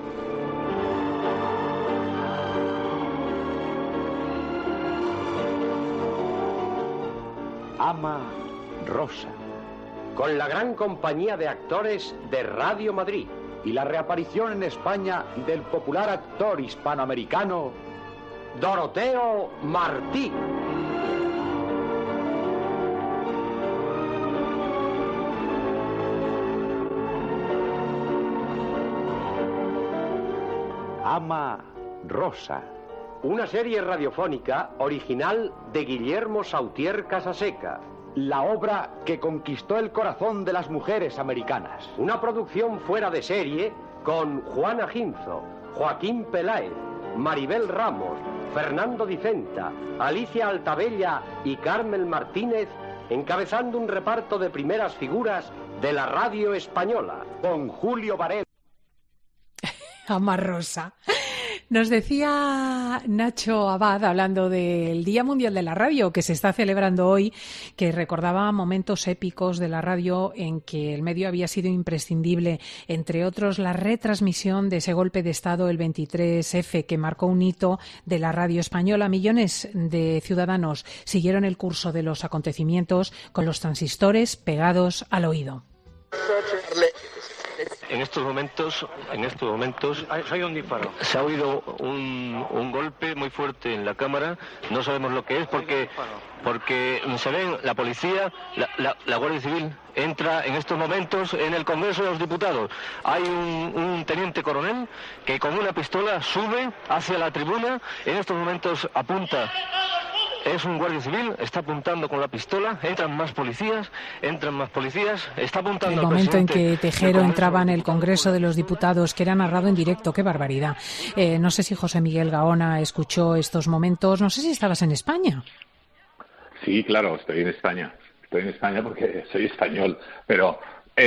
Ama Rosa, con la gran compañía de actores de Radio Madrid y la reaparición en España del popular actor hispanoamericano Doroteo Martí. Ama Rosa, una serie radiofónica original de Guillermo Sautier Casaseca, la obra que conquistó el corazón de las mujeres americanas. Una producción fuera de serie con Juana Ginzo, Joaquín Peláez, Maribel Ramos, Fernando Dicenta, Alicia Altabella y Carmen Martínez, encabezando un reparto de primeras figuras de la radio española, con Julio Varela. Amarrosa. Nos decía Nacho Abad, hablando del Día Mundial de la Radio, que se está celebrando hoy, que recordaba momentos épicos de la radio en que el medio había sido imprescindible, entre otros la retransmisión de ese golpe de Estado, el 23F, que marcó un hito de la radio española. Millones de ciudadanos siguieron el curso de los acontecimientos con los transistores pegados al oído. En estos momentos hay un disparo. Se ha oído un golpe muy fuerte en la cámara. No sabemos lo que es porque se ven la policía, la Guardia Civil entra en estos momentos en el Congreso de los Diputados. Hay un teniente coronel que con una pistola sube hacia la tribuna. En estos momentos apunta. Es un guardia civil, está apuntando con la pistola, entran más policías, está apuntando. El momento en que Tejero entraba en el Congreso de los Diputados, que era narrado en directo, qué barbaridad. No sé si José Miguel Gaona escuchó estos momentos, no sé si estabas en España. Sí, claro, estoy en España porque soy español, pero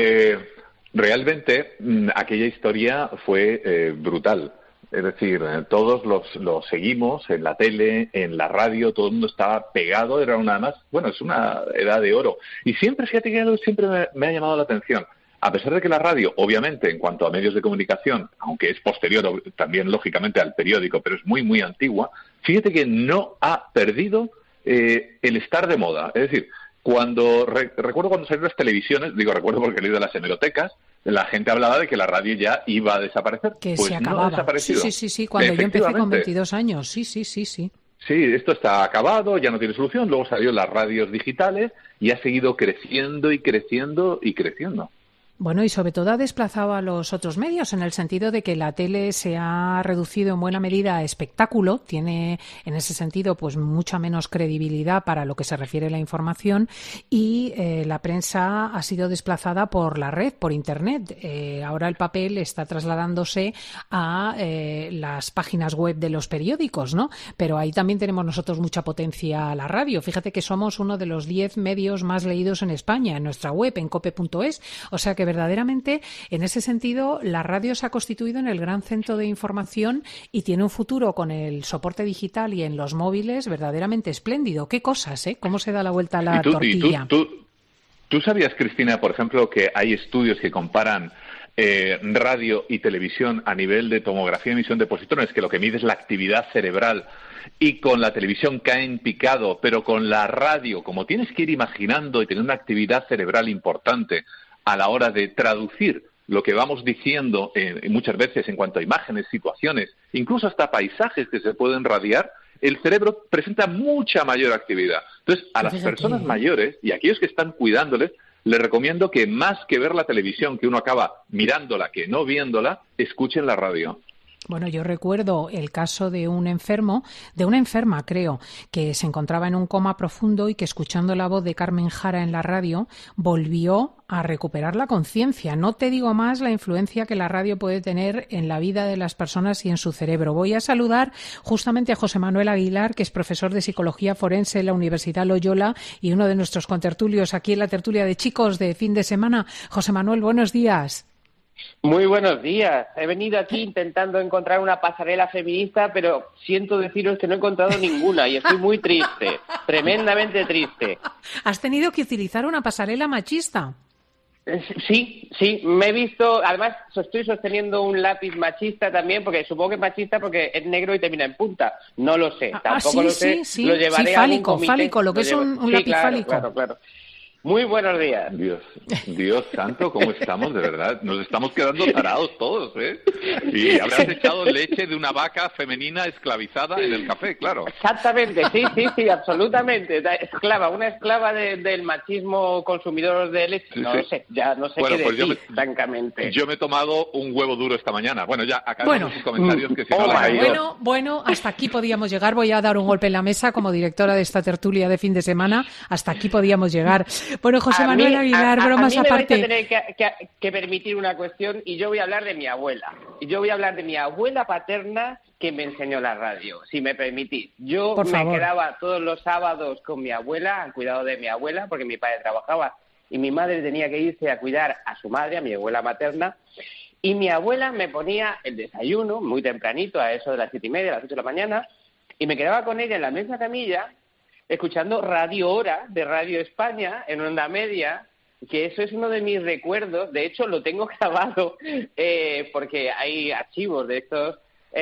realmente aquella historia fue brutal. Es decir, todos los seguimos en la tele, en la radio, todo el mundo estaba pegado, era es una edad de oro. Y siempre, fíjate que algo siempre me ha llamado la atención. A pesar de que la radio, obviamente, en cuanto a medios de comunicación, aunque es posterior también, lógicamente, al periódico, pero es muy, muy antigua, fíjate que no ha perdido el estar de moda. Es decir, recuerdo cuando salieron las televisiones, recuerdo porque he leído las hemerotecas, la gente hablaba de que la radio ya iba a desaparecer. Que pues se acababa. No ha desaparecido. Sí, cuando yo empecé con 22 años, sí. Sí, esto está acabado, ya no tiene solución. Luego salieron las radios digitales y ha seguido creciendo y creciendo y creciendo. Bueno, y sobre todo ha desplazado a los otros medios, en el sentido de que la tele se ha reducido en buena medida a espectáculo, tiene en ese sentido pues mucha menos credibilidad para lo que se refiere a la información, y la prensa ha sido desplazada por la red, por Internet. Ahora el papel está trasladándose a las páginas web de los periódicos, ¿no? Pero ahí también tenemos nosotros mucha potencia a la radio. Fíjate que somos uno de los 10 medios más leídos en España, en nuestra web, en cope.es, o sea que verdaderamente, en ese sentido, la radio se ha constituido en el gran centro de información y tiene un futuro con el soporte digital y en los móviles verdaderamente espléndido. ¿Qué cosas, eh? ¿Cómo se da la vuelta a la tortilla? ¿Tú sabías, Cristina, por ejemplo, que hay estudios que comparan radio y televisión a nivel de tomografía y emisión de positrones, que lo que mide es la actividad cerebral, y con la televisión cae en picado, pero con la radio, como tienes que ir imaginando y tener una actividad cerebral importante a la hora de traducir lo que vamos diciendo muchas veces en cuanto a imágenes, situaciones, incluso hasta paisajes que se pueden radiar, el cerebro presenta mucha mayor actividad. Entonces, a las personas mayores y a aquellos que están cuidándoles, les recomiendo que más que ver la televisión, que uno acaba mirándola que no viéndola, escuchen la radio. Bueno, yo recuerdo el caso de un enfermo, de una enferma, creo, que se encontraba en un coma profundo y que escuchando la voz de Carmen Jara en la radio volvió a recuperar la conciencia. No te digo más la influencia que la radio puede tener en la vida de las personas y en su cerebro. Voy a saludar justamente a José Manuel Aguilar, que es profesor de Psicología Forense en la Universidad Loyola y uno de nuestros contertulios aquí en la tertulia de chicos de fin de semana. José Manuel, buenos días. Muy buenos días. He venido aquí intentando encontrar una pasarela feminista, pero siento deciros que no he encontrado ninguna y estoy muy triste, tremendamente triste. ¿Has tenido que utilizar una pasarela machista? Sí, me he visto, además estoy sosteniendo un lápiz machista también, porque supongo que es machista porque es negro y termina en punta. No lo sé, tampoco lo sé, lo llevaré a un comité. Fálico, lo que es un lápiz fálico. Claro. Muy buenos días. Dios santo, ¿cómo estamos? De verdad, nos estamos quedando tarados todos, ¿eh? Y habrás echado leche de una vaca femenina esclavizada en el café, claro. Exactamente, sí, absolutamente. Una esclava del machismo consumidor de leche. No lo sé, ya no sé qué decir, francamente. Yo me he tomado un huevo duro esta mañana. Bueno, ya acabamos sus comentarios que si no... Bueno, hasta aquí podíamos llegar. Voy a dar un golpe en la mesa como directora de esta tertulia de fin de semana. Hasta aquí podíamos llegar. Bueno, José Manuel Aguilar, bromas aparte. A mí me vais a tener que permitir una cuestión y yo voy a hablar de mi abuela. Y yo voy a hablar de mi abuela paterna que me enseñó la radio, si me permitís. Yo me quedaba todos los sábados con mi abuela, al cuidado de mi abuela, porque mi padre trabajaba y mi madre tenía que irse a cuidar a su madre, a mi abuela materna. Y mi abuela me ponía el desayuno muy tempranito, a eso de las 7:30, a las 8 de la mañana, y me quedaba con ella en la misma camilla, escuchando Radio Hora de Radio España en onda media, que eso es uno de mis recuerdos. De hecho, lo tengo grabado porque hay archivos de estos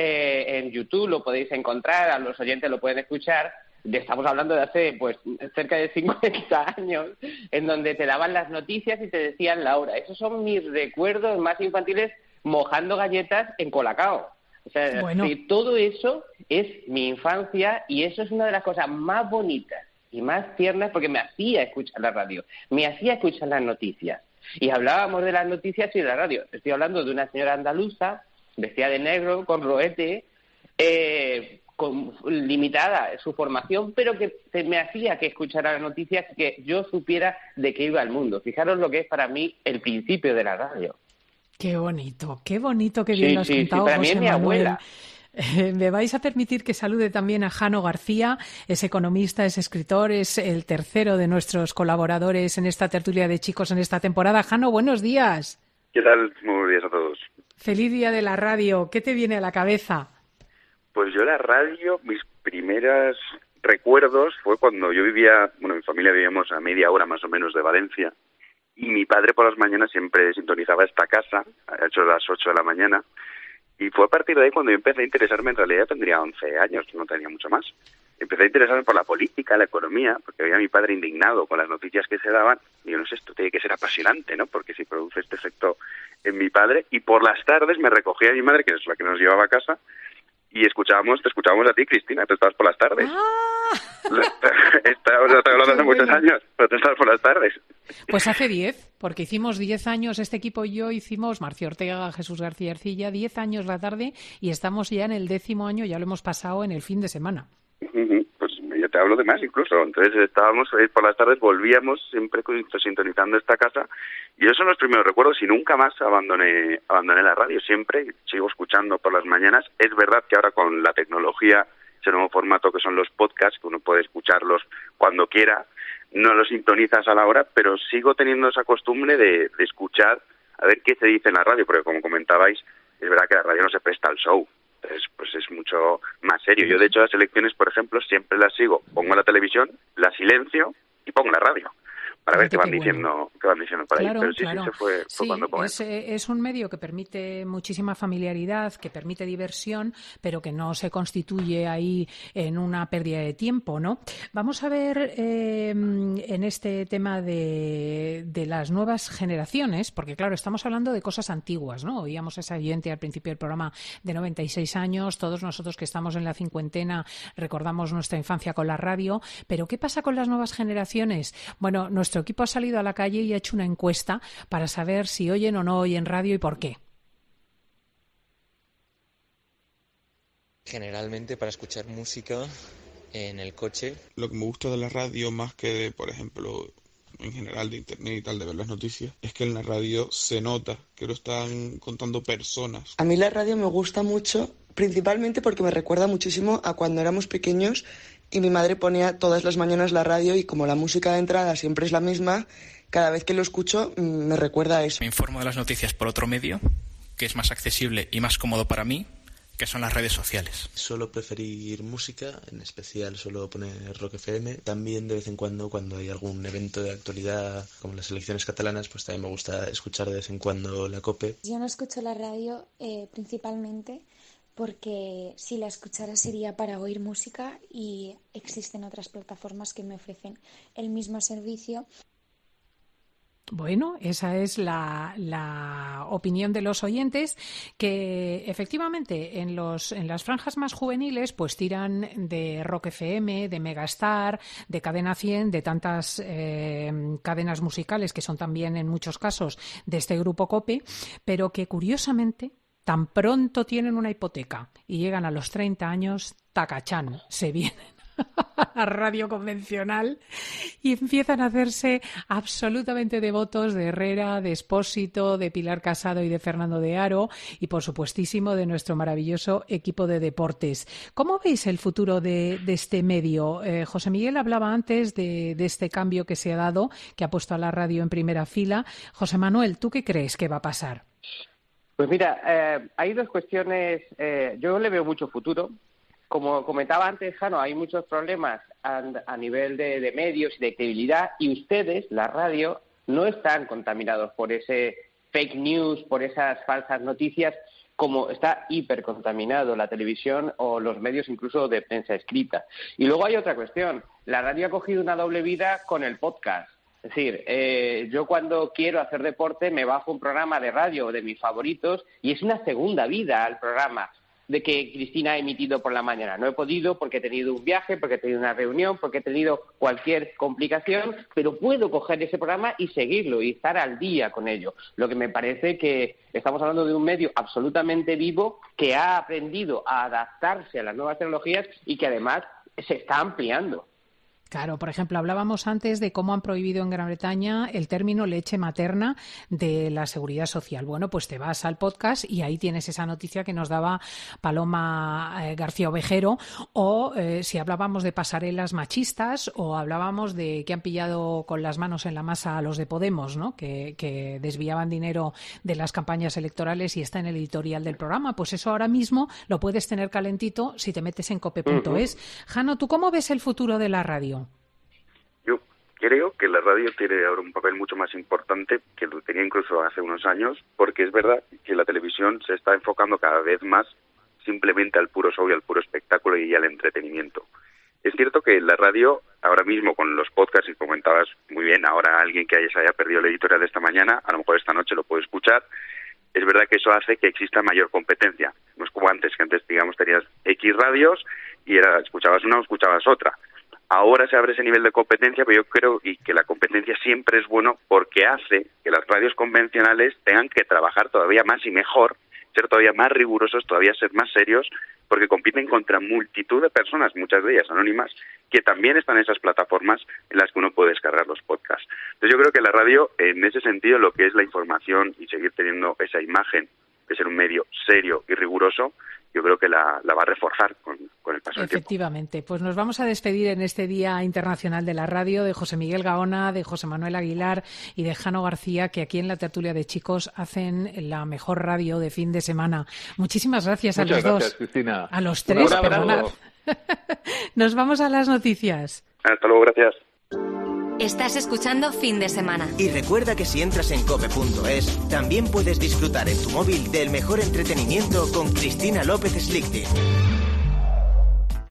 en YouTube, lo podéis encontrar, a los oyentes lo pueden escuchar. Estamos hablando de hace cerca de 50 años, en donde te daban las noticias y te decían la hora. Esos son mis recuerdos más infantiles, mojando galletas en Colacao. O sea, todo eso es mi infancia y eso es una de las cosas más bonitas y más tiernas porque me hacía escuchar la radio, me hacía escuchar las noticias. Y hablábamos de las noticias y de la radio. Estoy hablando de una señora andaluza, vestida de negro, con roete, limitada su formación, pero que me hacía que escuchara las noticias y que yo supiera de qué iba el mundo. Fijaros lo que es para mí el principio de la radio. Qué bonito, qué bien lo has contado, para mí es mi abuela. Me vais a permitir que salude también a Jano García, es economista, es escritor, es el tercero de nuestros colaboradores en esta tertulia de chicos en esta temporada. Jano, buenos días. ¿Qué tal? Muy buenos días a todos. Feliz día de la radio. ¿Qué te viene a la cabeza? Pues yo la radio, mis primeros recuerdos fue cuando yo vivía, mi familia vivíamos a media hora más o menos de Valencia. Y mi padre por las mañanas siempre sintonizaba esta casa, a eso de las 8 de la mañana, y fue a partir de ahí cuando yo empecé a interesarme. En realidad tendría 11 años, no tenía mucho más. Empecé a interesarme por la política, la economía, porque veía a mi padre indignado con las noticias que se daban, y yo no sé, esto tiene que ser apasionante, ¿no? Porque si produce este efecto en mi padre, y por las tardes me recogía mi madre, que es la que nos llevaba a casa, y te escuchábamos a ti, Cristina, tú estabas por las tardes. Estoy hablando hace muchos años, pero tú estabas por las tardes. Pues hace 10, porque hicimos 10 años, este equipo y yo hicimos, Marcio Ortega, Jesús García Ercilla, 10 años la tarde y estamos ya en el 10º año, ya lo hemos pasado en el fin de semana. Pues yo te hablo de más incluso. Entonces estábamos por las tardes, volvíamos siempre sintonizando esta casa y esos son los primeros recuerdos y nunca más abandoné la radio. Siempre sigo escuchando por las mañanas. Es verdad que ahora con la tecnología, ese nuevo formato que son los podcasts, que uno puede escucharlos cuando quiera, no los sintonizas a la hora, pero sigo teniendo esa costumbre de escuchar a ver qué se dice en la radio, porque como comentabais, es verdad que la radio no se presta al show. Entonces, pues es mucho más serio. Yo, de hecho, las elecciones, por ejemplo, siempre las sigo. Pongo la televisión, la silencio y pongo la radio para ver qué van diciendo por ahí. Pero sí, fue cuando comencé. Es un medio que permite muchísima familiaridad, que permite diversión, pero que no se constituye ahí en una pérdida de tiempo, ¿no? Vamos a ver en este tema de las nuevas generaciones, porque claro, estamos hablando de cosas antiguas, ¿no? Oíamos a esa oyente al principio del programa de 96 años, todos nosotros que estamos en la cincuentena recordamos nuestra infancia con la radio, pero ¿qué pasa con las nuevas generaciones? Bueno, nuestro nuestro equipo ha salido a la calle y ha hecho una encuesta para saber si oyen o no oyen radio y por qué. Generalmente para escuchar música en el coche. Lo que me gusta de la radio, más que de, por ejemplo, en general de internet y tal, de ver las noticias, es que en la radio se nota que lo están contando personas. A mí la radio me gusta mucho, principalmente porque me recuerda muchísimo a cuando éramos pequeños y mi madre ponía todas las mañanas la radio y como la música de entrada siempre es la misma, cada vez que lo escucho me recuerda a eso. Me informo de las noticias por otro medio, que es más accesible y más cómodo para mí, que son las redes sociales. Suelo preferir música, en especial suelo poner Rock FM. También de vez en cuando hay algún evento de actualidad, como las elecciones catalanas, pues también me gusta escuchar de vez en cuando la COPE. Yo no escucho la radio principalmente porque si la escuchara sería para oír música y existen otras plataformas que me ofrecen el mismo servicio. Bueno, esa es la opinión de los oyentes, que efectivamente en las franjas más juveniles pues tiran de Rock FM, de Megastar, de Cadena 100, de tantas cadenas musicales que son también en muchos casos de este grupo COPE, pero que curiosamente tan pronto tienen una hipoteca y llegan a los 30 años, tacachán, se vienen a radio convencional y empiezan a hacerse absolutamente devotos de Herrera, de Expósito, de Pilar Casado y de Fernando de Haro y por supuestísimo de nuestro maravilloso equipo de deportes. ¿Cómo veis el futuro de este medio? José Miguel hablaba antes de este cambio que se ha dado, que ha puesto a la radio en primera fila. José Manuel, ¿tú qué crees que va a pasar? Pues mira, hay dos cuestiones. Yo le veo mucho futuro. Como comentaba antes, Jano, hay muchos problemas a nivel de medios y de credibilidad y ustedes, la radio, no están contaminados por ese fake news, por esas falsas noticias, como está hipercontaminado la televisión o los medios incluso de prensa escrita. Y luego hay otra cuestión. La radio ha cogido una doble vida con el podcast. Es decir, yo cuando quiero hacer deporte me bajo un programa de radio de mis favoritos y es una segunda vida al programa de que Cristina ha emitido por la mañana. No he podido porque he tenido un viaje, porque he tenido una reunión, porque he tenido cualquier complicación, pero puedo coger ese programa y seguirlo y estar al día con ello. Lo que me parece que estamos hablando de un medio absolutamente vivo que ha aprendido a adaptarse a las nuevas tecnologías y que además se está ampliando. Claro, por ejemplo, hablábamos antes de cómo han prohibido en Gran Bretaña el término leche materna de la Seguridad Social. Bueno, pues te vas al podcast y ahí tienes esa noticia que nos daba Paloma García Ovejero, o si hablábamos de pasarelas machistas o hablábamos de que han pillado con las manos en la masa a los de Podemos, ¿no? Que desviaban dinero de las campañas electorales y está en el editorial del programa. Pues eso ahora mismo lo puedes tener calentito si te metes en cope.es. Jano, ¿tú cómo ves el futuro de la radio? Yo creo que la radio tiene ahora un papel mucho más importante que lo tenía incluso hace unos años, porque es verdad que la televisión se está enfocando cada vez más simplemente al puro show y al puro espectáculo y al entretenimiento. Es cierto que la radio, ahora mismo con los podcasts, y comentabas muy bien, ahora alguien que se haya perdido la editorial de esta mañana, a lo mejor esta noche lo puede escuchar. Es verdad que eso hace que exista mayor competencia. No es como antes, que antes, digamos, tenías X radios y escuchabas una o escuchabas otra. Ahora se abre ese nivel de competencia, pero yo creo que la competencia siempre es bueno porque hace que las radios convencionales tengan que trabajar todavía más y mejor, ser todavía más rigurosos, todavía ser más serios, porque compiten contra multitud de personas, muchas de ellas anónimas, que también están en esas plataformas en las que uno puede descargar los podcasts. Entonces yo creo que la radio, en ese sentido, lo que es la información y seguir teniendo esa imagen de ser un medio serio y riguroso, yo creo que la va a reforzar con el paso del tiempo. Efectivamente. Pues nos vamos a despedir en este Día Internacional de la Radio de José Miguel Gaona, de José Manuel Aguilar y de Jano García, que aquí en la tertulia de chicos hacen la mejor radio de fin de semana. Muchísimas gracias a los dos. Gracias, Cristina. A los tres, perdonad. Nos vamos a las noticias. Hasta luego, gracias. Estás escuchando Fin de Semana. Y recuerda que si entras en cope.es, también puedes disfrutar en tu móvil del mejor entretenimiento con Cristina López Slichting.